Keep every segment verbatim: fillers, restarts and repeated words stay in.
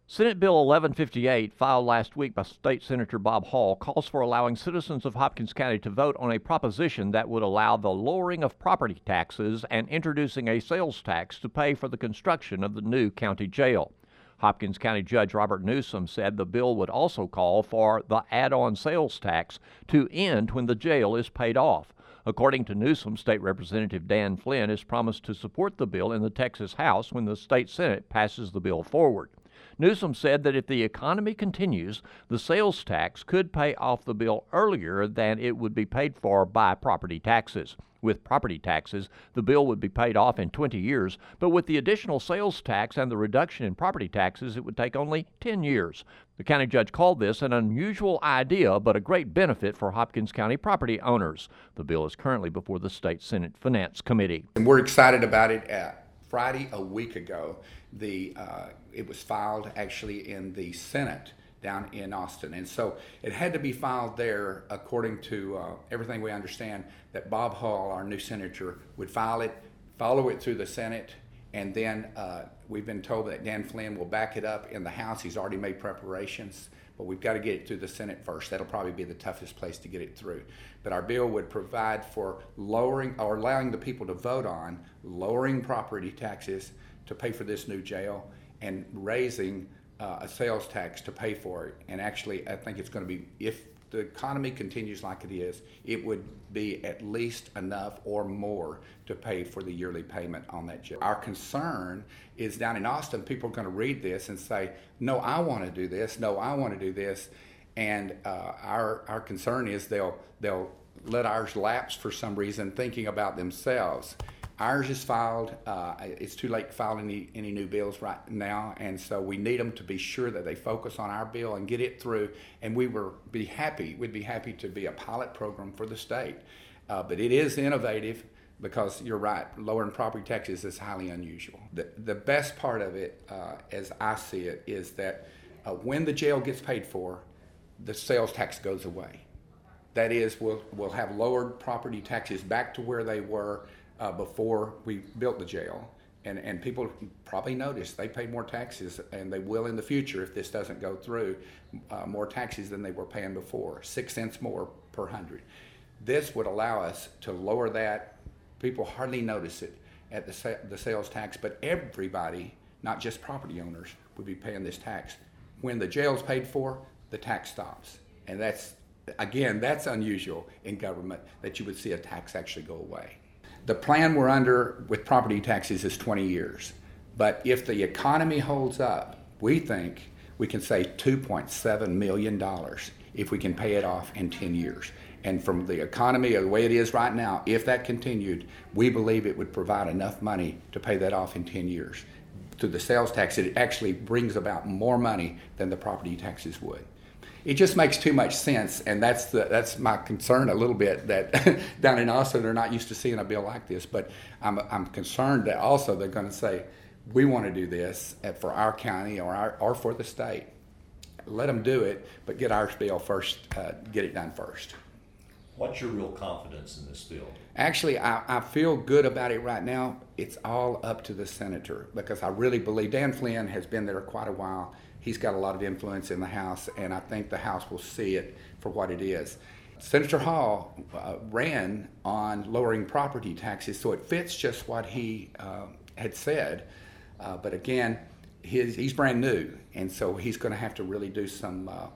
Senate Bill eleven fifty-eight, filed last week by State Senator Bob Hall, calls for allowing citizens of Hopkins County to vote on a proposition that would allow the lowering of property taxes and introducing a sales tax to pay for the construction of the new county jail. Hopkins County Judge Robert Newsom said the bill would also call for the add-on sales tax to end when the jail is paid off. According to Newsom, State Representative Dan Flynn has promised to support the bill in the Texas House when the state Senate passes the bill forward. Newsom said that if the economy continues, the sales tax could pay off the bill earlier than it would be paid for by property taxes. With property taxes, the bill would be paid off in twenty years, but with the additional sales tax and the reduction in property taxes, it would take only ten years. The county judge called this an unusual idea, but a great benefit for Hopkins County property owners. The bill is currently before the State Senate Finance Committee. And we're excited about it. Uh, Friday, a week ago, the uh, it was filed actually in the Senate down in Austin. And so it had to be filed there according to uh, everything we understand, that Bob Hall, our new senator, would file it, follow it through the Senate, and then uh, we've been told that Dan Flynn will back it up in the House. He's already made preparations, but we've got to get it through the Senate first. That'll probably be the toughest place to get it through. But our bill would provide for lowering or allowing the people to vote on lowering property taxes to pay for this new jail and raising uh, a sales tax to pay for it. And actually, I think it's going to be, if the economy continues like it is, it would be at least enough or more to pay for the yearly payment on that jail. Our concern is down in Austin, people are going to read this and say, no, I want to do this, no, I want to do this. And uh, our our concern is they'll they'll let ours lapse for some reason, thinking about themselves. Ours is filed. Uh, it's too late to file any, any new bills right now, and so we need them to be sure that they focus on our bill and get it through. And we were be happy. We'd be happy to be a pilot program for the state, uh, but it is innovative because you're right. Lowering property taxes is highly unusual. The the best part of it, uh, as I see it, is that uh, when the jail gets paid for, the sales tax goes away. That is, we'll we'll have lowered property taxes back to where they were Uh, before we built the jail, and and people probably noticed they paid more taxes, and they will in the future if this doesn't go through, uh, more taxes than they were paying before, six cents more per hundred. This would allow us to lower that. People hardly notice it at the sa- the sales tax, but everybody, not just property owners, would be paying this tax. When the jail's paid for, the tax stops, and that's again that's unusual in government, that you would see a tax actually go away. The plan we're under with property taxes is twenty years. But if the economy holds up, we think we can save two point seven million dollars if we can pay it off in ten years. And from the economy or the way it is right now, if that continued, we believe it would provide enough money to pay that off in ten years. Through the sales tax, it actually brings about more money than the property taxes would. It just makes too much sense, and that's the that's my concern a little bit, that down in Austin they're not used to seeing a bill like this. But I'm I'm concerned that also they're going to say, we want to do this for our county or our or for the state. Let them do it, but get our bill first. Uh, get it done first. What's your real confidence in this bill? Actually, I, I feel good about it right now. It's all up to the senator, because I really believe Dan Flynn has been there quite a while. He's got a lot of influence in the House, and I think the House will see it for what it is. Senator Hall uh, ran on lowering property taxes, so it fits just what he uh, had said. Uh, but again, his, he's brand new, and so he's going to have to really do some uh,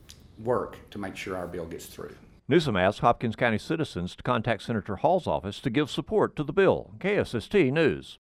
work to make sure our bill gets through. Newsom asked Hopkins County citizens to contact Senator Hall's office to give support to the bill. K S S T News.